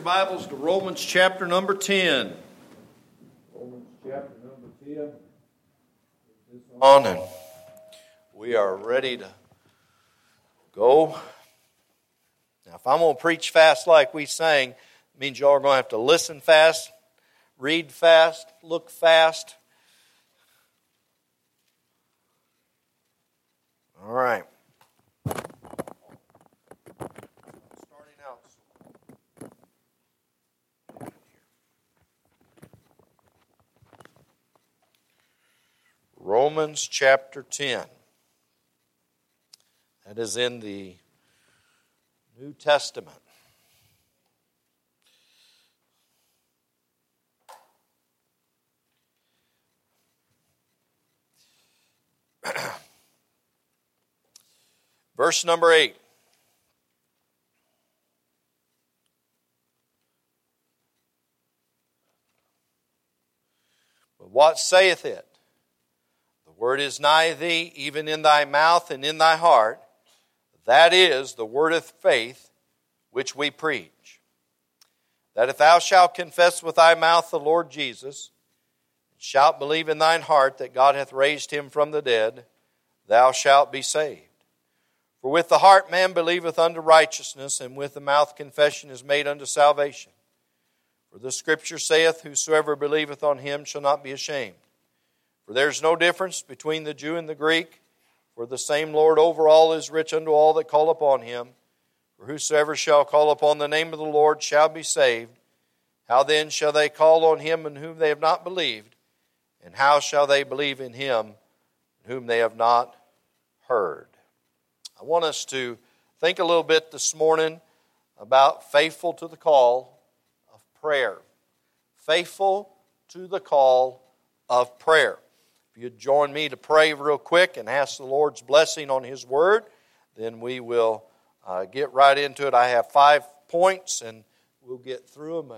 Bibles to Romans chapter number 10. Romans chapter number 10. On and we are ready to go. Now, if I'm going to preach fast like we sang, it means y'all are going to have to listen fast, read fast, look fast. All right. Romans chapter 10. That is in the New Testament. Verse number 8. But what saith it? The word is nigh thee, even in thy mouth and in thy heart. That is the word of faith which we preach. That if thou shalt confess with thy mouth the Lord Jesus, and shalt believe in thine heart that God hath raised him from the dead, thou shalt be saved. For with the heart man believeth unto righteousness, and with the mouth confession is made unto salvation. For the Scripture saith, whosoever believeth on him shall not be ashamed. For there is no difference between the Jew and the Greek, for the same Lord over all is rich unto all that call upon him. For whosoever shall call upon the name of the Lord shall be saved. How then shall they call on him in whom they have not believed? And how shall they believe in him in whom they have not heard? I want us to think a little bit this morning about faithful to the call of prayer. Faithful to the call of prayer. If you'd join me to pray real quick and ask the Lord's blessing on His Word, then we will get right into it. I have 5 points, and we'll get through them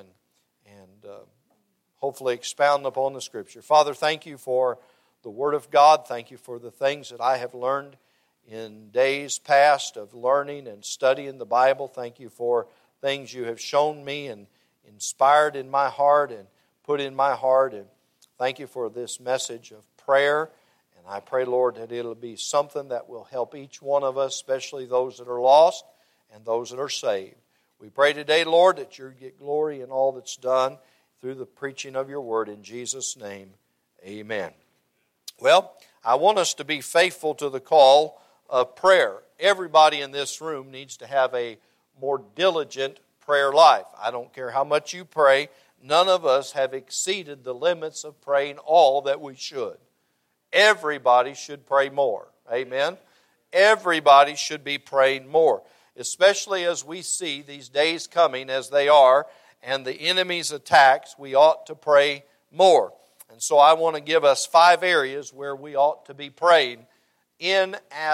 and hopefully expound upon the Scripture. Father, thank you for the Word of God. Thank you for the things that I have learned in days past of learning and studying the Bible. Thank you for things you have shown me and inspired in my heart and put in my heart. And thank you for this message of prayer. And I pray, Lord, that it'll be something that will help each one of us, especially those that are lost and those that are saved. We pray today, Lord, that you get glory in all that's done through the preaching of your word. In Jesus' name, amen. Well, I want us to be faithful to the call of prayer. Everybody in this room needs to have a more diligent prayer life. I don't care how much you pray. None of us have exceeded the limits of praying all that we should. Everybody should pray more. Amen? Everybody should be praying more. Especially as we see these days coming as they are and the enemy's attacks, we ought to pray more. And so I want to give us 5 areas where we ought to be praying in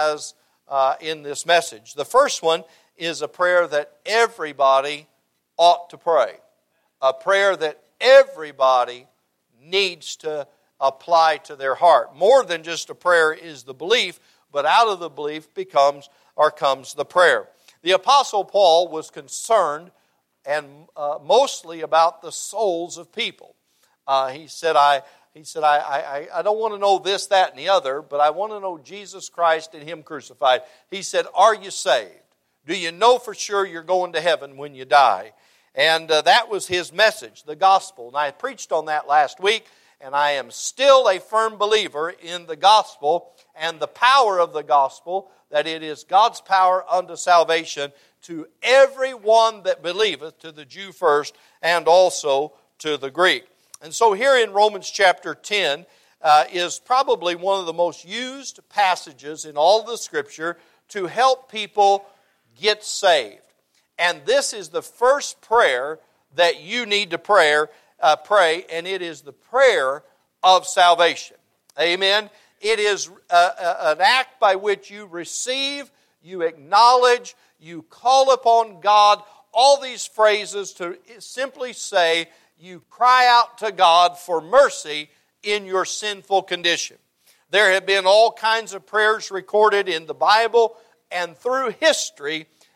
this message. The first one is a prayer that everybody ought to pray. A prayer that everybody needs to apply to their heart. More than just a prayer is the belief, but out of the belief comes the prayer. The Apostle Paul was concerned and mostly about the souls of people. He said, I don't want to know this, that, and the other, but I want to know Jesus Christ and Him crucified. He said, are you saved? Do you know for sure you're going to heaven when you die? And that was his message, the gospel. And I preached on that last week, and I am still a firm believer in the gospel and the power of the gospel, that it is God's power unto salvation to everyone that believeth, to the Jew first and also to the Greek. And so here in Romans chapter 10 is probably one of the most used passages in all of the Scripture to help people get saved. And this is the first prayer that you need to pray, and it is the prayer of salvation. Amen? It is an act by which you receive, you acknowledge, you call upon God. All these phrases to simply say you cry out to God for mercy in your sinful condition. There have been all kinds of prayers recorded in the Bible and through history,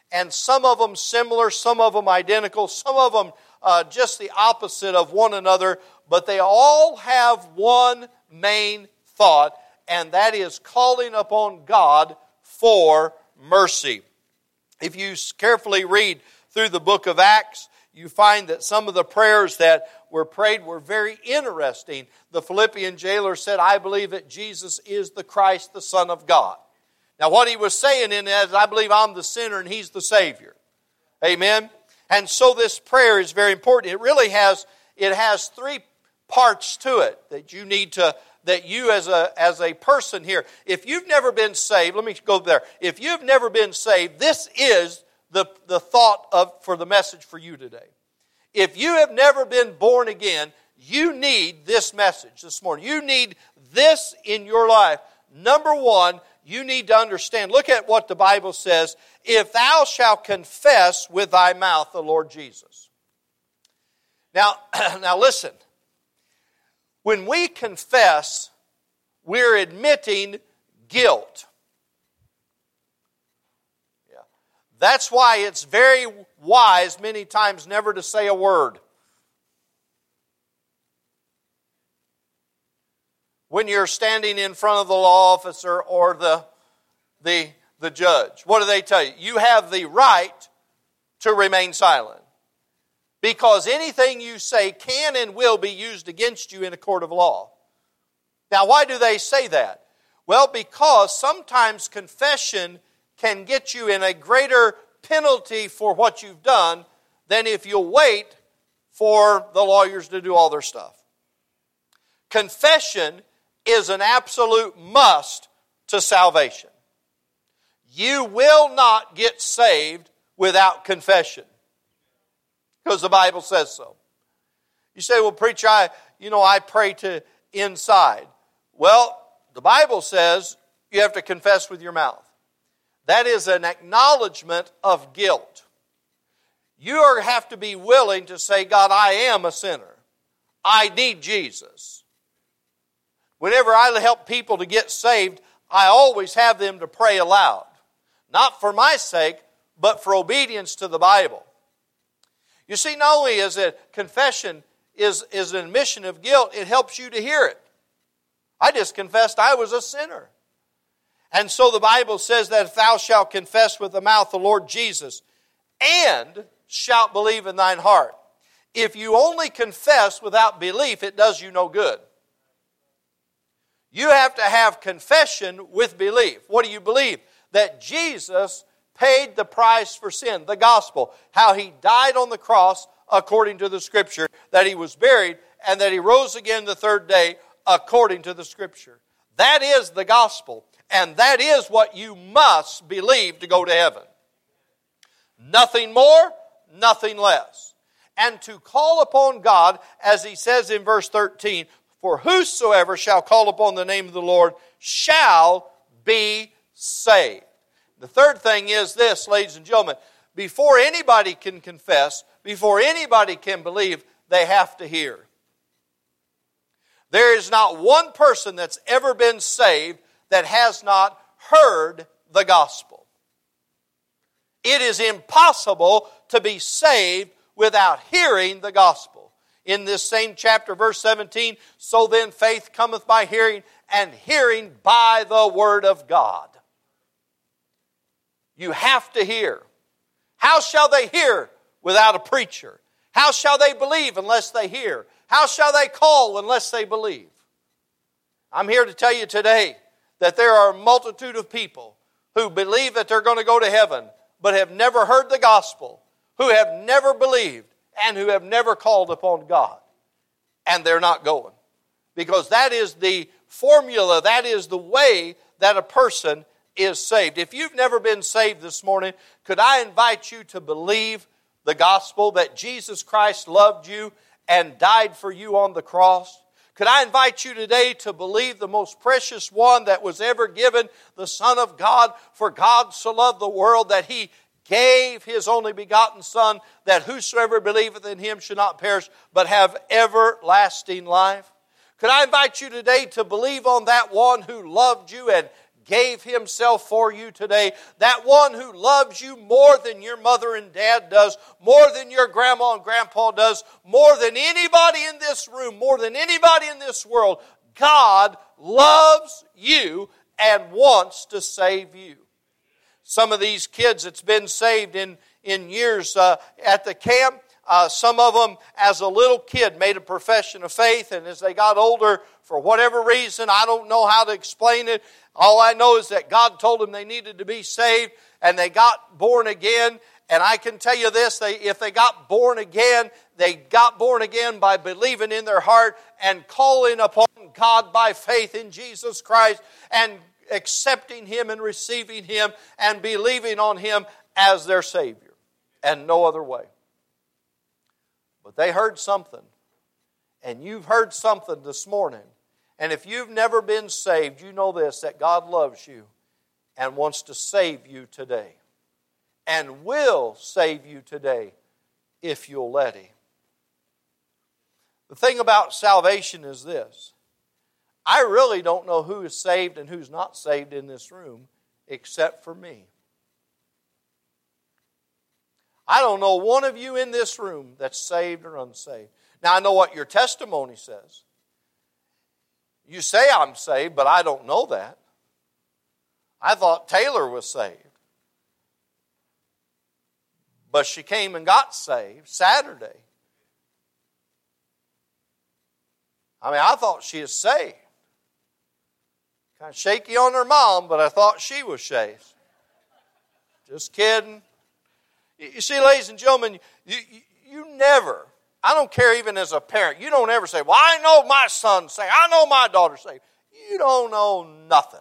and some of them similar, some of them identical, some of them just the opposite of one another, but they all have one main thought, and that is calling upon God for mercy. If you carefully read through the book of Acts, you find that some of the prayers that were prayed were very interesting. The Philippian jailer said, I believe that Jesus is the Christ, the Son of God. Now what he was saying in that is, I believe I'm the sinner and He's the Savior. Amen? And so this prayer is very important. It really has three parts to it that you need to, that you as a person here, if you've never been saved, let me go there. If you've never been saved, this is the thought for the message for you today. If you have never been born again, you need this message this morning. You need this in your life. Number one, you need to understand. Look at what the Bible says. If thou shalt confess with thy mouth the Lord Jesus. Now listen. When we confess, we're admitting guilt. Yeah. That's why it's very wise many times never to say a word. When you're standing in front of the law officer or the judge, what do they tell you? You have the right to remain silent. Because anything you say can and will be used against you in a court of law. Now, why do they say that? Well, because sometimes confession can get you in a greater penalty for what you've done than if you'll wait for the lawyers to do all their stuff. Confession is an absolute must to salvation. You will not get saved without confession. Because the Bible says so. You say, well, preacher, I pray to inside. Well, the Bible says you have to confess with your mouth. That is an acknowledgement of guilt. You have to be willing to say, God, I am a sinner. I need Jesus. Whenever I help people to get saved, I always have them to pray aloud. Not for my sake, but for obedience to the Bible. You see, not only is it confession is an admission of guilt, it helps you to hear it. I just confessed I was a sinner. And so the Bible says that if thou shalt confess with the mouth the Lord Jesus and shalt believe in thine heart. If you only confess without belief, it does you no good. You have to have confession with belief. What do you believe? That Jesus paid the price for sin, the gospel, how He died on the cross according to the Scripture, that He was buried, and that He rose again the third day according to the Scripture. That is the gospel, and that is what you must believe to go to heaven. Nothing more, nothing less. And to call upon God, as He says in verse 13, for whosoever shall call upon the name of the Lord shall be saved. The third thing is this, ladies and gentlemen. Before anybody can confess, before anybody can believe, they have to hear. There is not one person that's ever been saved that has not heard the gospel. It is impossible to be saved without hearing the gospel. In this same chapter, verse 17, so then faith cometh by hearing, and hearing by the word of God. You have to hear. How shall they hear without a preacher? How shall they believe unless they hear? How shall they call unless they believe? I'm here to tell you today that there are a multitude of people who believe that they're going to go to heaven, but have never heard the gospel, who have never believed, and who have never called upon God. And they're not going. Because that is the formula, that is the way that a person is saved. If you've never been saved this morning, could I invite you to believe the gospel that Jesus Christ loved you and died for you on the cross? Could I invite you today to believe the most precious one that was ever given, the Son of God, for God so loved the world that He gave His only begotten Son, that whosoever believeth in Him should not perish, but have everlasting life? Could I invite you today to believe on that one who loved you and gave Himself for you today. That one who loves you more than your mother and dad does, more than your grandma and grandpa does, more than anybody in this room, more than anybody in this world. God loves you and wants to save you. Some of these kids that's been saved in years at the camp, some of them as a little kid made a profession of faith, and as they got older, for whatever reason, I don't know how to explain it. All I know is that God told them they needed to be saved, and they got born again. And I can tell you this, if they got born again, they got born again by believing in their heart and calling upon God by faith in Jesus Christ and accepting Him and receiving Him and believing on Him as their Savior and no other way. But they heard something, and you've heard something this morning. And if you've never been saved, you know this, that God loves you and wants to save you today and will save you today if you'll let Him. The thing about salvation is this. I really don't know who is saved and who's not saved in this room except for me. I don't know one of you in this room that's saved or unsaved. Now, I know what your testimony says. You say I'm saved, but I don't know that. I thought Taylor was saved. But she came and got saved Saturday. I mean, I thought she was saved. Kind of shaky on her mom, but I thought she was saved. Just kidding. You see, ladies and gentlemen, you never, I don't care even as a parent, you don't ever say, well, I know my son's saved, I know my daughter's saved. You don't know nothing.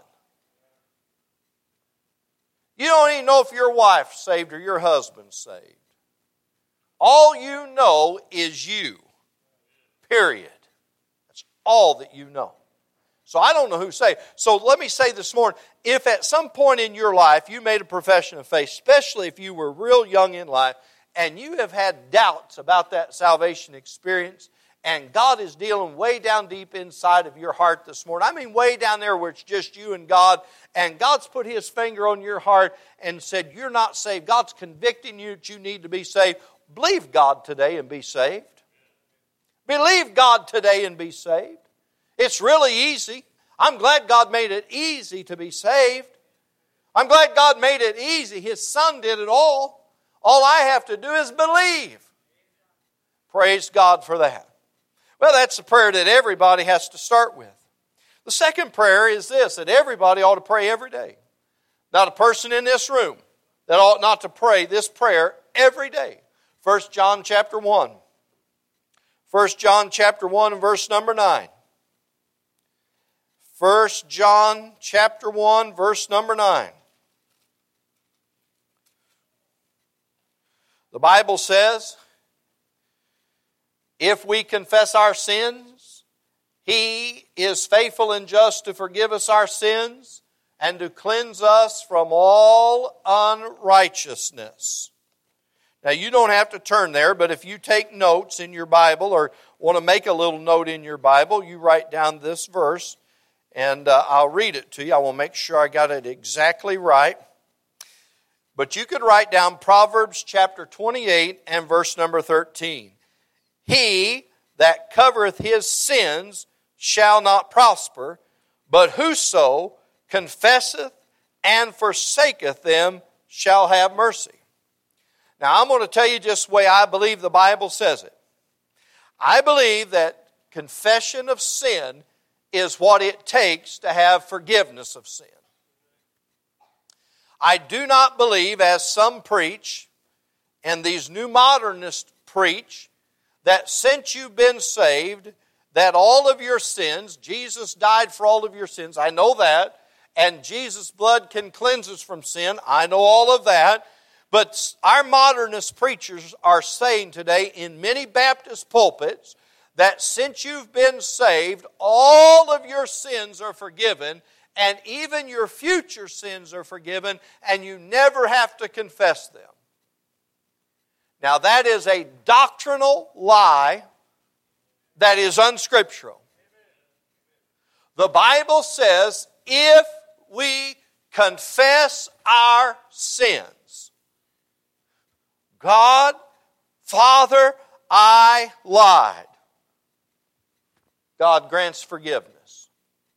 You don't even know if your wife's saved or your husband's saved. All you know is you. Period. That's all that you know. So I don't know who's saved. So let me say this morning, if at some point in your life you made a profession of faith, especially if you were real young in life, and you have had doubts about that salvation experience, and God is dealing way down deep inside of your heart this morning. I mean way down there where it's just you and God, and God's put His finger on your heart and said, you're not saved. God's convicting you that you need to be saved. Believe God today and be saved. Believe God today and be saved. It's really easy. I'm glad God made it easy to be saved. I'm glad God made it easy. His Son did it all. All I have to do is believe. Praise God for that. Well, that's the prayer that everybody has to start with. The second prayer is this, that everybody ought to pray every day. Not a person in this room that ought not to pray this prayer every day. 1 John chapter 1. 1 John chapter 1 and verse number 9. 1 John chapter 1, verse number 9. The Bible says, if we confess our sins, He is faithful and just to forgive us our sins and to cleanse us from all unrighteousness. Now, you don't have to turn there, but if you take notes in your Bible or want to make a little note in your Bible, you write down this verse. And I'll read it to you. I will make sure I got it exactly right. But you could write down Proverbs chapter 28 and verse number 13. He that covereth his sins shall not prosper, but whoso confesseth and forsaketh them shall have mercy. Now I'm going to tell you just the way I believe the Bible says it. I believe that confession of sin is what it takes to have forgiveness of sin. I do not believe, as some preach, and these new modernists preach, that since you've been saved, that all of your sins, Jesus died for all of your sins, I know that, and Jesus' blood can cleanse us from sin, I know all of that, but our modernist preachers are saying today in many Baptist pulpits that since you've been saved, all of your sins are forgiven, and even your future sins are forgiven, and you never have to confess them. Now that is a doctrinal lie that is unscriptural. The Bible says if we confess our sins, God, Father, I lied, God grants forgiveness.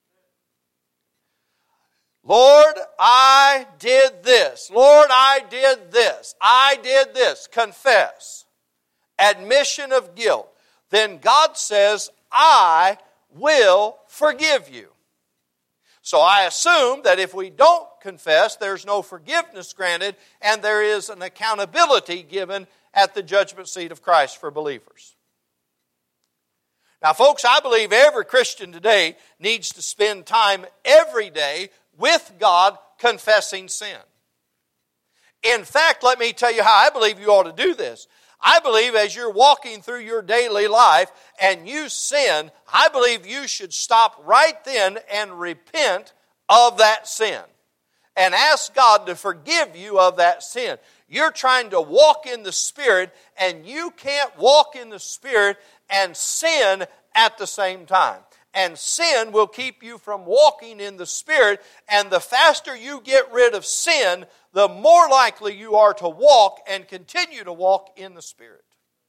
Lord, I did this. Lord, I did this. I did this. Confess. Admission of guilt. Then God says, I will forgive you. So I assume that if we don't confess, there's no forgiveness granted, and there is an accountability given at the judgment seat of Christ for believers. Now, folks, I believe every Christian today needs to spend time every day with God confessing sin. In fact, let me tell you how I believe you ought to do this. I believe as you're walking through your daily life and you sin, I believe you should stop right then and repent of that sin and ask God to forgive you of that sin. You're trying to walk in the Spirit, and you can't walk in the Spirit and sin at the same time. And sin will keep you from walking in the Spirit, and the faster you get rid of sin, the more likely you are to walk and continue to walk in the Spirit.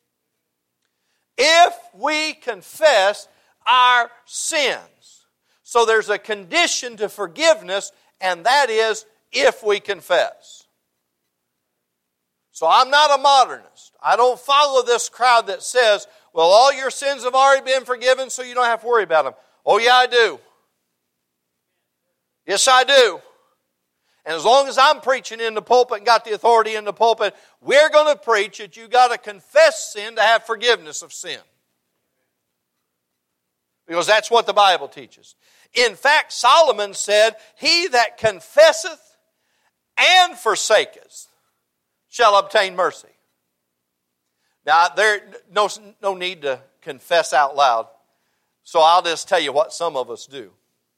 If we confess our sins. So there's a condition to forgiveness, and that is if we confess. So I'm not a modernist. I don't follow this crowd that says, well, all your sins have already been forgiven, so you don't have to worry about them. Oh, yeah, I do. Yes, I do. And as long as I'm preaching in the pulpit and got the authority in the pulpit, we're going to preach that you got to confess sin to have forgiveness of sin. Because that's what the Bible teaches. In fact, Solomon said, he that confesseth and forsaketh shall obtain mercy. Now, there's no need to confess out loud. So I'll just tell you what some of us do.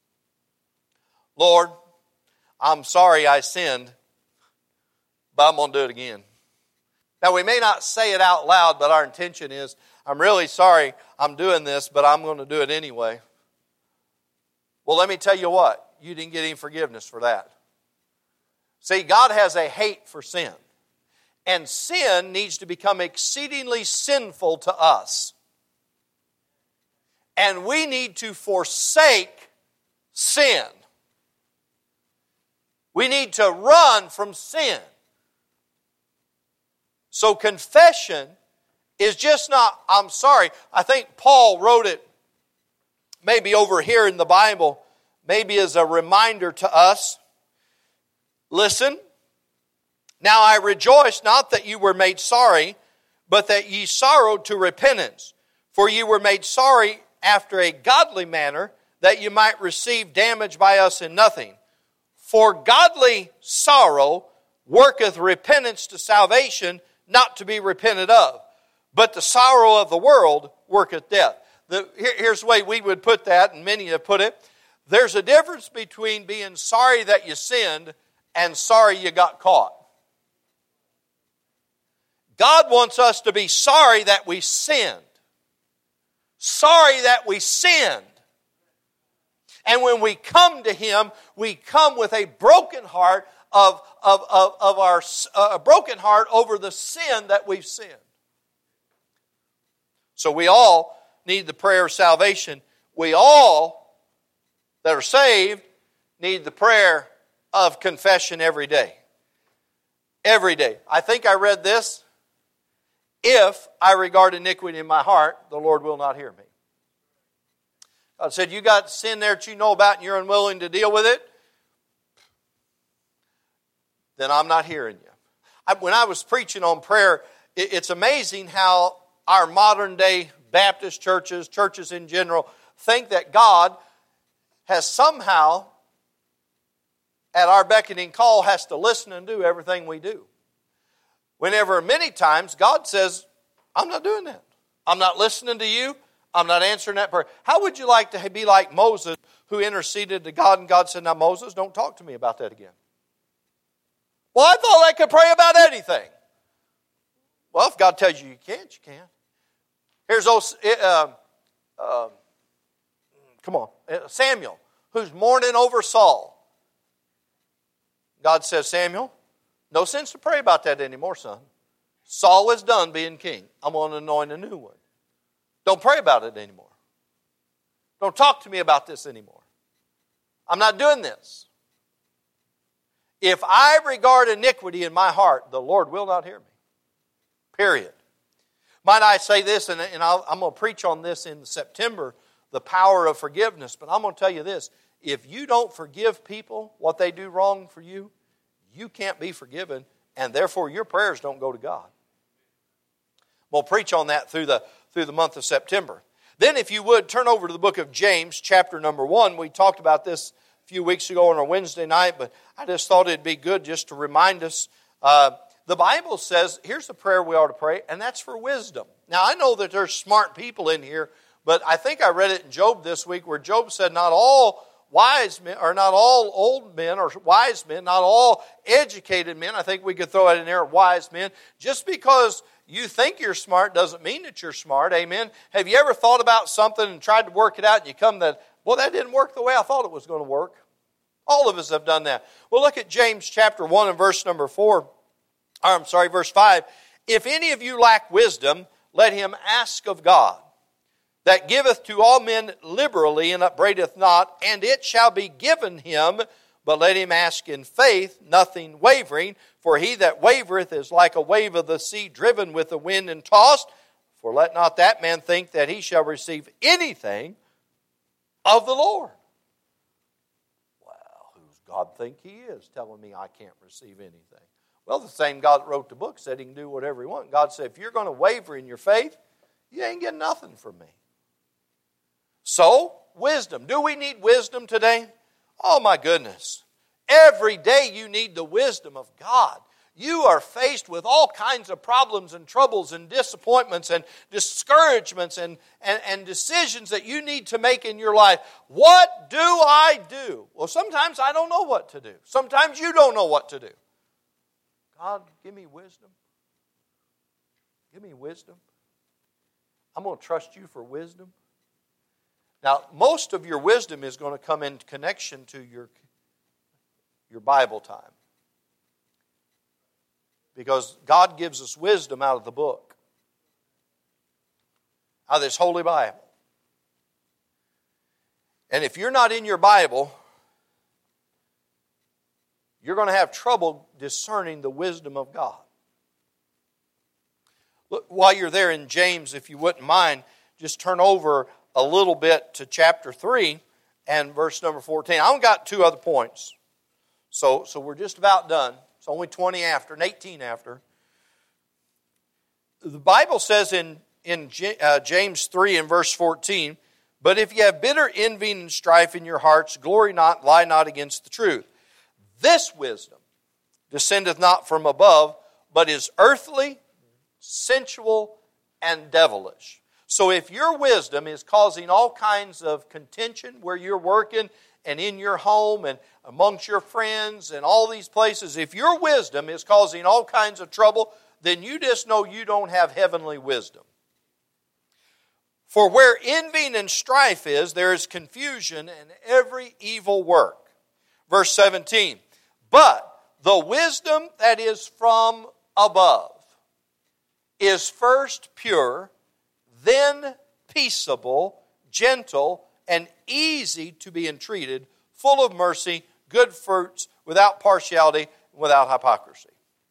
Lord, I'm sorry I sinned, but I'm going to do it again. Now, we may not say it out loud, but our intention is, I'm really sorry I'm doing this, but I'm going to do it anyway. Well, let me tell you what. You didn't get any forgiveness for that. See, God has a hate for sin. And sin needs to become exceedingly sinful to us. And we need to forsake sin. We need to run from sin. So confession is just not, I'm sorry. I think Paul wrote it maybe over here in the Bible, maybe as a reminder to us. Listen. Now I rejoice not that you were made sorry, but that ye sorrowed to repentance. For ye were made sorry after a godly manner, that you might receive damage by us in nothing. For godly sorrow worketh repentance to salvation, not to be repented of. But the sorrow of the world worketh death. Here's the way we would put that, and many have put it. There's a difference between being sorry that you sinned and sorry you got caught. God wants us to be sorry that we sinned. Sorry that we sinned. And when we come to Him, we come with a broken heart a broken heart over the sin that we've sinned. So we all need the prayer of salvation. We all that are saved need the prayer of confession every day. Every day. I think I read this. If I regard iniquity in my heart, the Lord will not hear me. God said, you got sin there that you know about and you're unwilling to deal with it, then I'm not hearing you. When I was preaching on prayer, it's amazing how our modern day Baptist churches, churches in general, think that God has somehow, at our beckoning call, has to listen and do everything we do. Whenever many times God says, I'm not doing that. I'm not listening to you. I'm not answering that prayer. How would you like to be like Moses, who interceded to God, and God said, now Moses, don't talk to me about that again. Well, I thought I could pray about anything. Well, if God tells you you can't, you can. Here's Samuel, who's mourning over Saul. God says, Samuel, no sense to pray about that anymore, son. Saul is done being king. I'm going to anoint a new one. Don't pray about it anymore. Don't talk to me about this anymore. I'm not doing this. If I regard iniquity in my heart, the Lord will not hear me. Period. Might I say this, and I'm going to preach on this in September, the power of forgiveness. But I'm going to tell you this. If you don't forgive people what they do wrong for you, you can't be forgiven, and therefore your prayers don't go to God. We'll preach on that through the month of September. Then if you would, turn over to the book of James, chapter number 1. We talked about this a few weeks ago on our Wednesday night, but I just thought it'd be good just to remind us. The Bible says, here's the prayer we ought to pray, and that's for wisdom. Now, I know that there's smart people in here, but I think I read it in Job this week where Job said not all wise men, or not all old men or wise men, not all educated men, I think we could throw it in there, wise men. Just because you think you're smart doesn't mean that you're smart, amen? Have you ever thought about something and tried to work it out and you come that, well, that didn't work the way I thought it was going to work? All of us have done that. Well, look at James chapter 1 and verse 5. If any of you lack wisdom, let him ask of God, that giveth to all men liberally and upbraideth not, and it shall be given him. But let him ask in faith, nothing wavering. For he that wavereth is like a wave of the sea, driven with the wind and tossed. For let not that man think that he shall receive anything of the Lord. Well, who's God think he is, telling me I can't receive anything? Well, the same God that wrote the book said he can do whatever he wants. God said, if you're going to waver in your faith, you ain't getting nothing from me. So, wisdom. Do we need wisdom today? Oh my goodness. Every day you need the wisdom of God. You are faced with all kinds of problems and troubles and disappointments and discouragements and decisions that you need to make in your life. What do I do? Well, sometimes I don't know what to do. Sometimes you don't know what to do. God, give me wisdom. Give me wisdom. I'm going to trust you for wisdom. Now, most of your wisdom is going to come in connection to your Bible time. Because God gives us wisdom out of the book. Out of this Holy Bible. And if you're not in your Bible, you're going to have trouble discerning the wisdom of God. Look, while you're there in James, if you wouldn't mind, just turn over a little bit to chapter 3 and verse number 14. I've got two other points. So we're just about done. It's only 20 after and 18 after. The Bible says in James 3 and verse 14, but if you have bitter envy and strife in your hearts, glory not, lie not against the truth. This wisdom descendeth not from above, but is earthly, sensual, and devilish. So if your wisdom is causing all kinds of contention where you're working and in your home and amongst your friends and all these places, if your wisdom is causing all kinds of trouble, then you just know you don't have heavenly wisdom. For where envy and strife is, there is confusion and every evil work. Verse 17, but the wisdom that is from above is first pure, then peaceable, gentle, and easy to be entreated, full of mercy, good fruits, without partiality, without hypocrisy.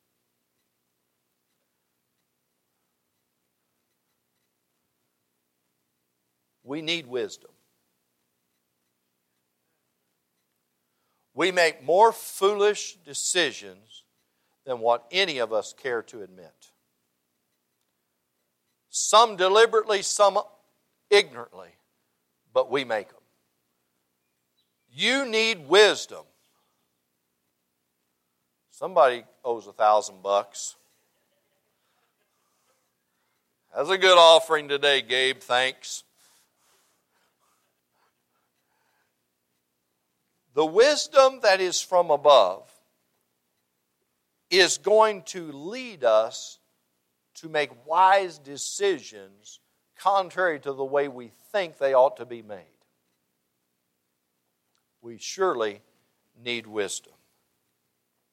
We need wisdom. We make more foolish decisions than what any of us care to admit. Some deliberately, some ignorantly, but we make them. You need wisdom. Somebody owes $1,000. That's a good offering today, Gabe. Thanks. The wisdom that is from above is going to lead us to make wise decisions contrary to the way we think they ought to be made. We surely need wisdom.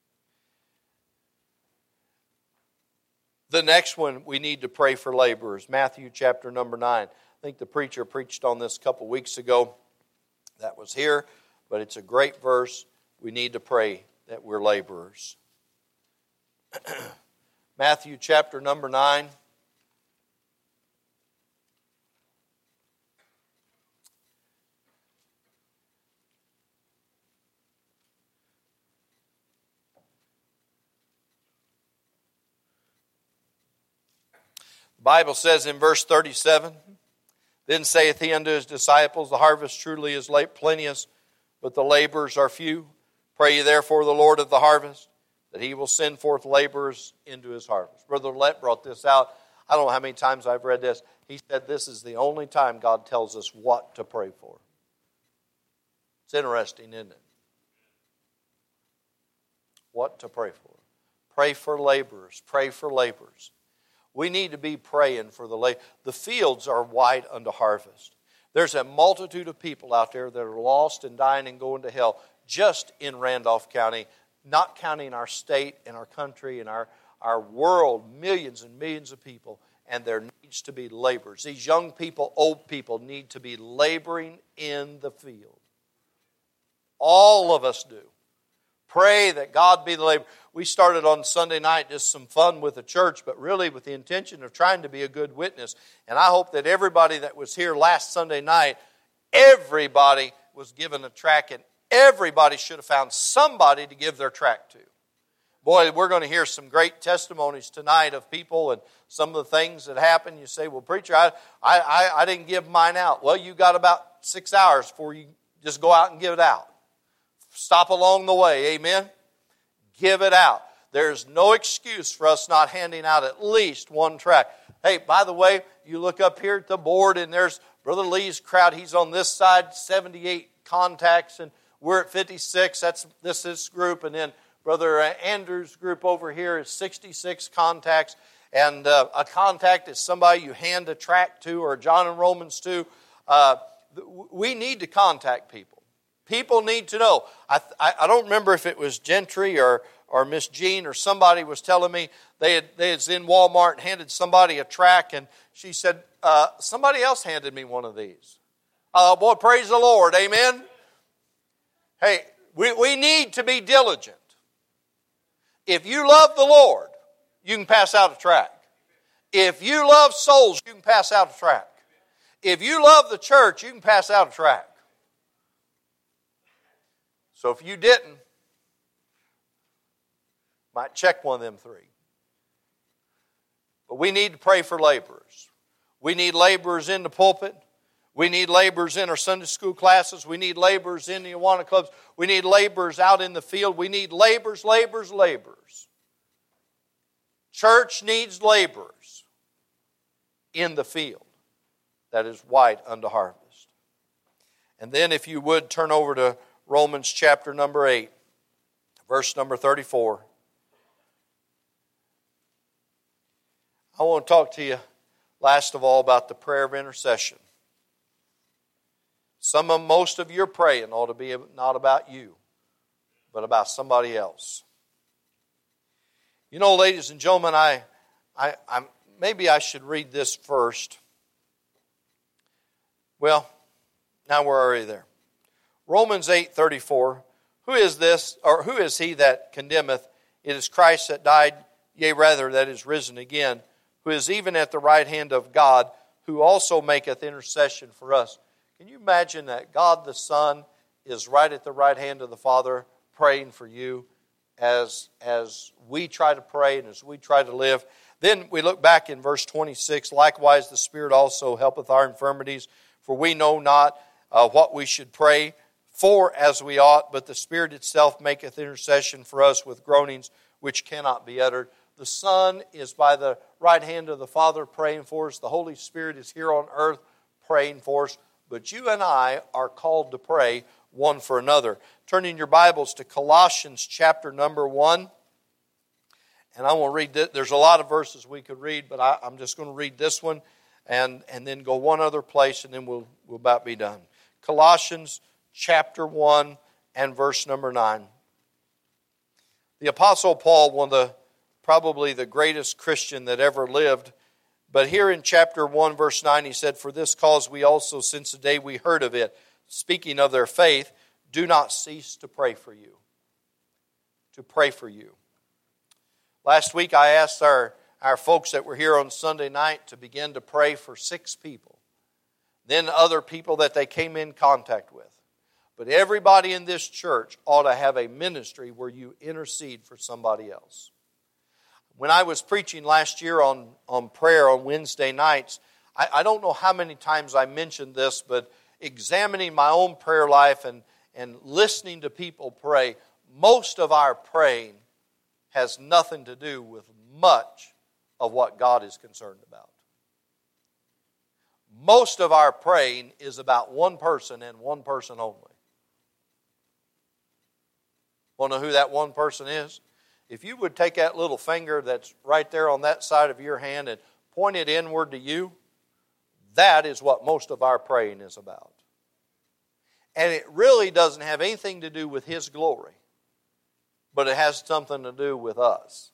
The next one, we need to pray for laborers. Matthew chapter number 9. I think the preacher preached on this a couple weeks ago. That was here, but it's a great verse. We need to pray that we're laborers. Matthew chapter number 9. The Bible says in verse 37, Then saith he unto his disciples, The harvest truly is plenteous, but the laborers are few. Pray ye therefore the Lord of the harvest, that he will send forth laborers into his harvest. Brother Lett brought this out. I don't know how many times I've read this. He said this is the only time God tells us what to pray for. It's interesting, isn't it? What to pray for. Pray for laborers. Pray for laborers. We need to be praying for the laborers. The fields are white unto harvest. There's a multitude of people out there that are lost and dying and going to hell just in Randolph County, not counting our state and our country and our world, millions and millions of people, and there needs to be laborers. These young people, old people need to be laboring in the field. All of us do. Pray that God be the laborer. We started on Sunday night just some fun with the church, but really with the intention of trying to be a good witness. And I hope that everybody that was here last Sunday night, everybody was given a tract, and everybody should have found somebody to give their tract to. Boy, we're going to hear some great testimonies tonight of people and some of the things that happened. You say, well, preacher, I didn't give mine out. Well, you got about 6 hours before you just go out and give it out. Stop along the way, amen? Give it out. There's no excuse for us not handing out at least one tract. Hey, by the way, you look up here at the board and there's Brother Lee's crowd. He's on this side, 78 contacts, and we're at 56. This is group, and then Brother Andrew's group over here is 66 contacts. And a contact is somebody you hand a tract to, or John and Romans to. We need to contact people. People need to know. I don't remember if it was Gentry or Miss Jean or somebody was telling me they was in Walmart and handed somebody a tract, and she said, somebody else handed me one of these. Boy, praise the Lord, amen? Hey, we need to be diligent. If you love the Lord, you can pass out a tract. If you love souls, you can pass out a tract. If you love the church, you can pass out a tract. So if you didn't, might check one of them three. But we need to pray for laborers. We need laborers in the pulpit. We need laborers in our Sunday school classes. We need laborers in the Awana clubs. We need laborers out in the field. We need laborers. Church needs laborers in the field that is white unto harvest. And then if you would turn over to Romans chapter number 8, verse number 34. I want to talk to you last of all about the prayer of intercession. Most of your praying ought to be not about you, but about somebody else. You know, ladies and gentlemen, maybe I should read this first. Well, now we're already there. Romans 8:34. Who is this, or who is he that condemneth? It is Christ that died, yea rather that is risen again, who is even at the right hand of God, who also maketh intercession for us. Can you imagine that God the Son is right at the right hand of the Father, praying for you as we try to pray and as we try to live? Then we look back in verse 26. Likewise the Spirit also helpeth our infirmities, for we know not what we should pray for as we ought, but the Spirit itself maketh intercession for us with groanings which cannot be uttered. The Son is by the right hand of the Father praying for us. The Holy Spirit is here on earth praying for us. But you and I are called to pray one for another. Turning your Bibles to Colossians chapter number 1. And I want to read this. There's a lot of verses we could read, but I'm just going to read this one and then go one other place, and then we'll about be done. Colossians chapter 1 and verse number 9. The Apostle Paul, one of the probably the greatest Christian that ever lived. But here in chapter 1, verse 9, he said, "For this cause we also, since the day we heard of it," speaking of their faith, "do not cease to pray for you." To pray for you. Last week I asked our folks that were here on Sunday night to begin to pray for 6 people. Then other people that they came in contact with. But everybody in this church ought to have a ministry where you intercede for somebody else. When I was preaching last year on prayer on Wednesday nights, I don't know how many times I mentioned this, but examining my own prayer life and listening to people pray, most of our praying has nothing to do with much of what God is concerned about. Most of our praying is about one person and one person only. Want to know who that one person is? If you would take that little finger that's right there on that side of your hand and point it inward to you, that is what most of our praying is about. And it really doesn't have anything to do with His glory, but it has something to do with us.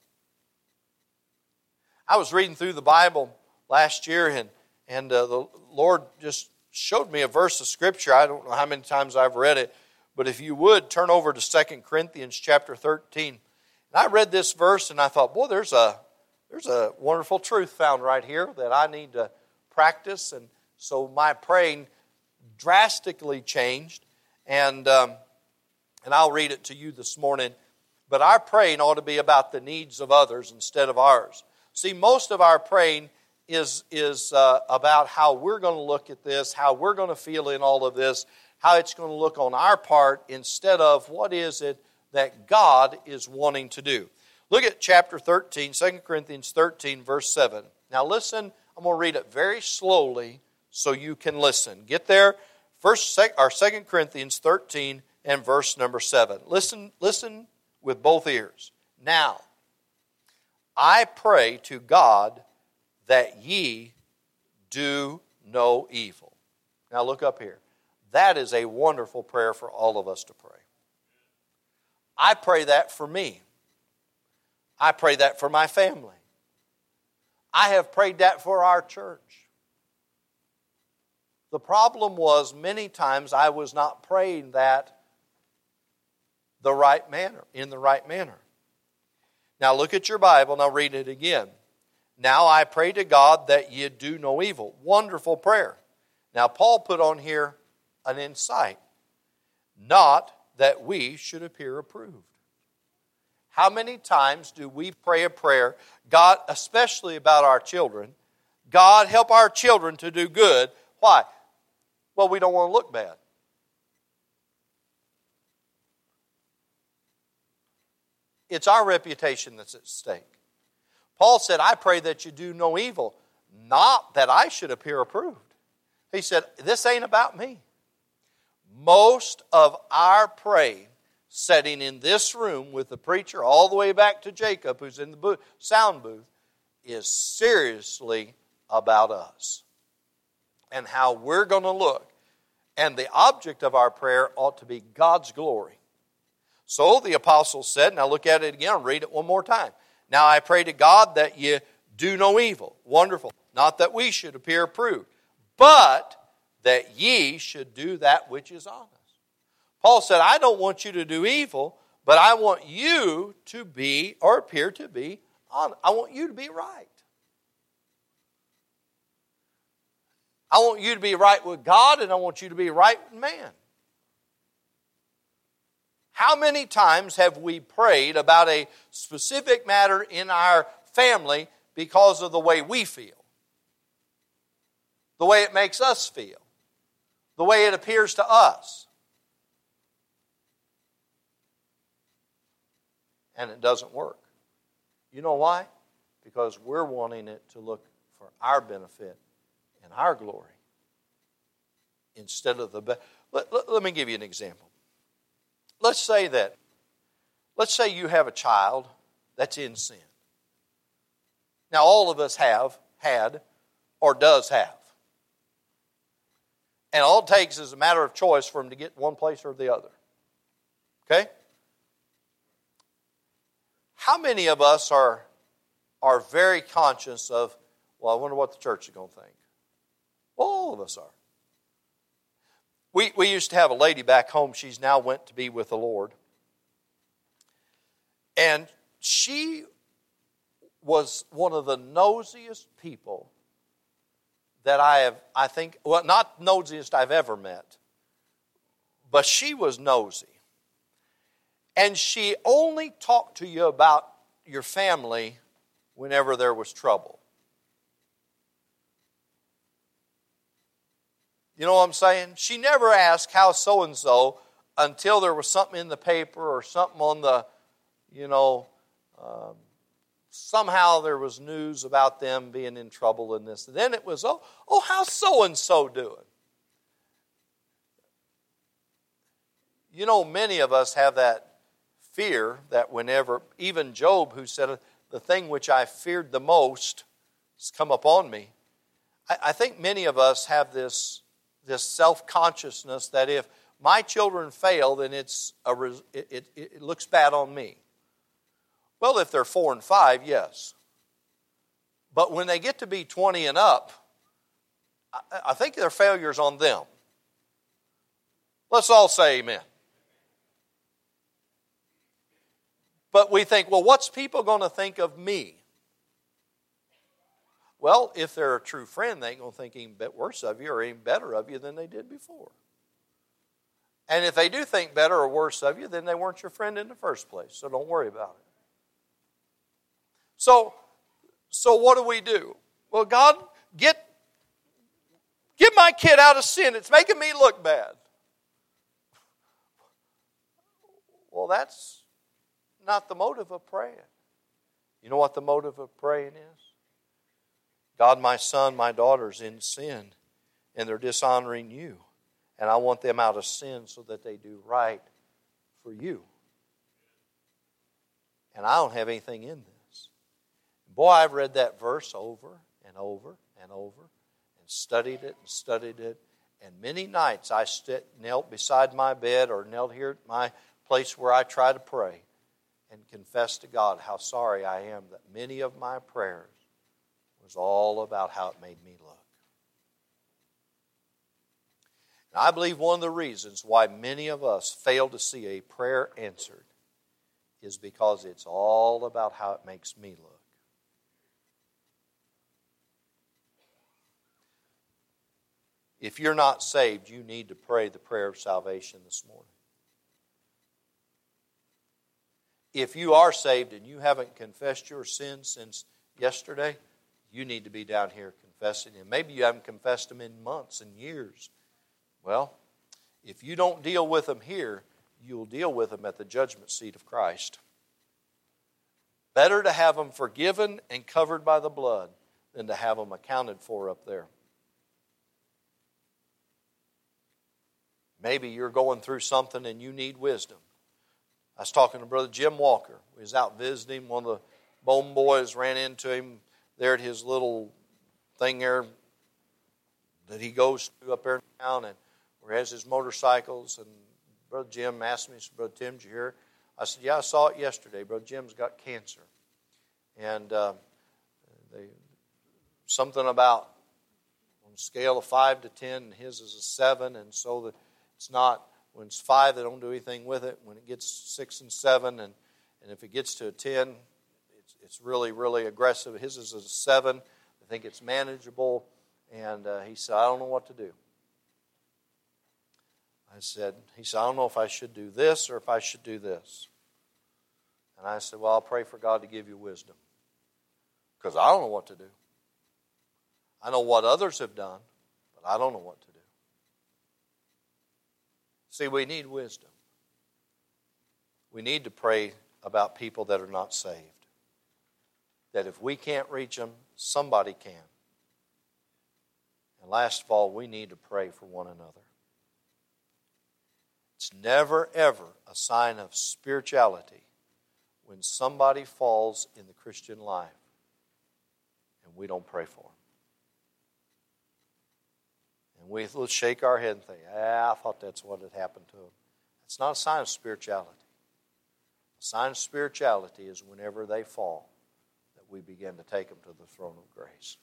I was reading through the Bible last year, and the Lord just showed me a verse of Scripture. I don't know how many times I've read it, but if you would, turn over to 2 Corinthians chapter 13. And I read this verse, and I thought, boy, there's a wonderful truth found right here that I need to practice. And so my praying drastically changed, and I'll read it to you this morning. But our praying ought to be about the needs of others instead of ours. See, most of our praying is about how we're going to look at this, how we're going to feel in all of this, how it's going to look on our part instead of what is it that God is wanting to do. Look at chapter 13, 2 Corinthians 13, verse 7. Now listen, I'm going to read it very slowly so you can listen. Get there, 2 Corinthians 13 and verse number 7. Listen with both ears. Now, I pray to God that ye do no evil. Now look up here. That is a wonderful prayer for all of us to pray. I pray that for me. I pray that for my family. I have prayed that for our church. The problem was many times I was not praying that in the right manner. Now look at your Bible and I'll read it again. Now I pray to God that ye do no evil. Wonderful prayer. Now Paul put on here an insight. Not that we should appear approved. How many times do we pray a prayer, God, especially about our children, God, help our children to do good. Why? Well, we don't want to look bad. It's our reputation that's at stake. Paul said, I pray that you do no evil, not that I should appear approved. He said, this ain't about me. Most of our praying, sitting in this room with the preacher all the way back to Jacob, who's in the sound booth, is seriously about us and how we're going to look. And the object of our prayer ought to be God's glory. So the apostle said, now look at it again, I'll read it one more time. Now I pray to God that ye do no evil. Wonderful. Not that we should appear approved, but that ye should do that which is honest. Paul said, I don't want you to do evil, but I want you to be, or appear to be, honest. I want you to be right. I want you to be right with God, and I want you to be right with man. How many times have we prayed about a specific matter in our family because of the way we feel? The way it makes us feel? The way it appears to us? And it doesn't work. You know why? Because we're wanting it to look for our benefit and our glory instead of the... Let me give you an example. Let's say you have a child that's in sin. Now all of us have had or does have. And all it takes is a matter of choice for him to get one place or the other. Okay? How many of us are are very conscious of, well, I wonder what the church is going to think. All of us are. We used to have a lady back home. She's now went to be with the Lord. And she was one of the nosiest people that I think, well, not nosiest I've ever met, but she was nosy. And she only talked to you about your family whenever there was trouble. You know what I'm saying? She never asked how so-and-so until there was something in the paper or something on the, somehow there was news about them being in trouble in this. And then it was, how's so-and-so doing? Many of us have that fear that whenever, even Job, who said, the thing which I feared the most has come upon me. I think many of us have this self-consciousness that if my children fail, then it looks bad on me. Well, if they're 4 and 5, yes. But when they get to be 20 and up, I think their failure's on them. Let's all say amen. But we think, well, what's people going to think of me? Well, if they're a true friend, they ain't going to think any bit worse of you or any better of you than they did before. And if they do think better or worse of you, then they weren't your friend in the first place. So don't worry about it. So what do? Well, God, get my kid out of sin. It's making me look bad. Well, that's not the motive of praying. You know what the motive of praying is? God, my son, my daughter's in sin, and they're dishonoring you. And I want them out of sin so that they do right for you. And I don't have anything in this. Boy, I've read that verse over and over and over and studied it. And many nights I knelt beside my bed or knelt here at my place where I try to pray and confess to God how sorry I am that many of my prayers was all about how it made me look. And I believe one of the reasons why many of us fail to see a prayer answered is because it's all about how it makes me look. If you're not saved, you need to pray the prayer of salvation this morning. If you are saved and you haven't confessed your sins since yesterday, you need to be down here confessing them. Maybe you haven't confessed them in months and years. Well, if you don't deal with them here, you'll deal with them at the judgment seat of Christ. Better to have them forgiven and covered by the blood than to have them accounted for up there. Maybe you're going through something and you need wisdom. I was talking to Brother Jim Walker. We was out visiting. One of the Bone boys ran into him there at his little thing there that he goes to up there in town, and where he has his motorcycles. And Brother Jim asked me, he said, Brother Tim, did you hear? I said, yeah, I saw it yesterday. Brother Jim's got cancer. And something about on a scale of 5 to 10, and his is a 7, and so that it's not, when it's 5, they don't do anything with it. When it gets 6 and 7, and if it gets to a 10, it's really, really aggressive. His is a 7. I think it's manageable. And he said, I don't know what to do. He said, I don't know if I should do this or if I should do this. And I said, well, I'll pray for God to give you wisdom. Because I don't know what to do. I know what others have done, but I don't know what to do. See, we need wisdom. We need to pray about people that are not saved. That if we can't reach them, somebody can. And last of all, we need to pray for one another. It's never, ever a sign of spirituality when somebody falls in the Christian life and we don't pray for them. And we'll shake our head and think, I thought that's what had happened to them. It's not a sign of spirituality. A sign of spirituality is whenever they fall, that we begin to take them to the throne of grace.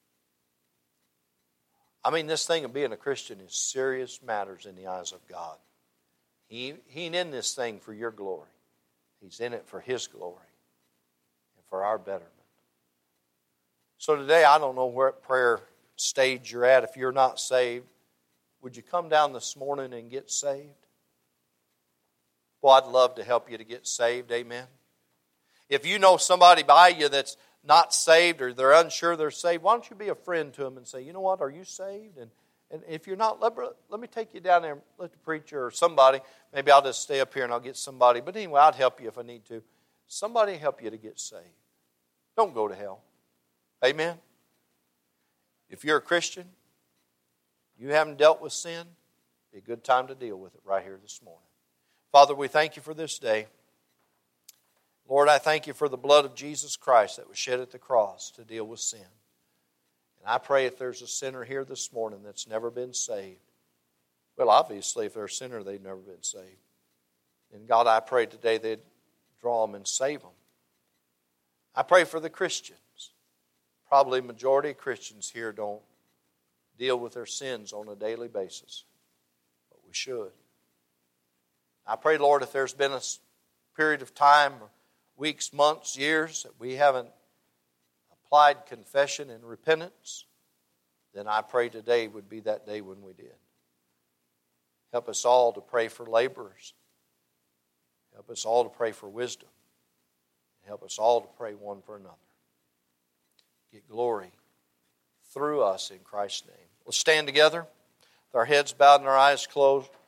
I mean, this thing of being a Christian is serious matters in the eyes of God. He ain't in this thing for your glory. He's in it for His glory and for our betterment. So today, I don't know what prayer stage you're at. If you're not saved, would you come down this morning and get saved? Well, I'd love to help you to get saved. Amen. If you know somebody by you that's not saved or they're unsure they're saved, why don't you be a friend to them and say, you know what, are you saved? And if you're not, let me take you down there and let the preacher or somebody, maybe I'll just stay up here and I'll get somebody. But anyway, I'd help you if I need to. Somebody help you to get saved. Don't go to hell. Amen? If you're a Christian, you haven't dealt with sin, it'd be a good time to deal with it right here this morning. Father, we thank you for this day. Lord, I thank you for the blood of Jesus Christ that was shed at the cross to deal with sin. And I pray if there's a sinner here this morning that's never been saved, well, obviously, if they're a sinner, they've never been saved. And God, I pray today they'd draw them and save them. I pray for the Christians. Probably the majority of Christians here don't deal with their sins on a daily basis, but we should. I pray, Lord, if there's been a period of time, weeks, months, years, that we haven't applied confession and repentance, then I pray today would be that day when we did. Help us all to pray for laborers. Help us all to pray for wisdom. Help us all to pray one for another. Get glory through us in Christ's name. Let's stand together with our heads bowed and our eyes closed.